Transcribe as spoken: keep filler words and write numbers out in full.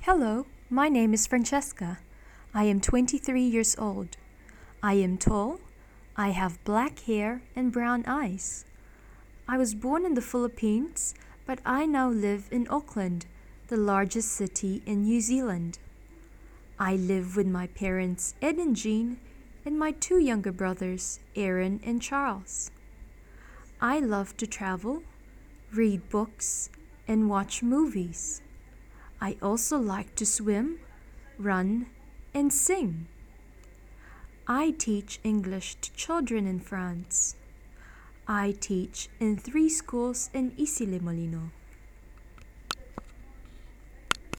Hello, my name is Francesca. I am twenty-three years old. I am tall. I have black hair and brown eyes. I was born in the Philippines, but I now live in Auckland, the largest city in New Zealand. I live with my parents, Ed and Jean, and my two younger brothers, Aaron and Charles. I love to travel, read books, and watch movies. I also like to swim, run, and sing. I teach English to children in France. I teach in three schools in Issy-les-Moulineaux.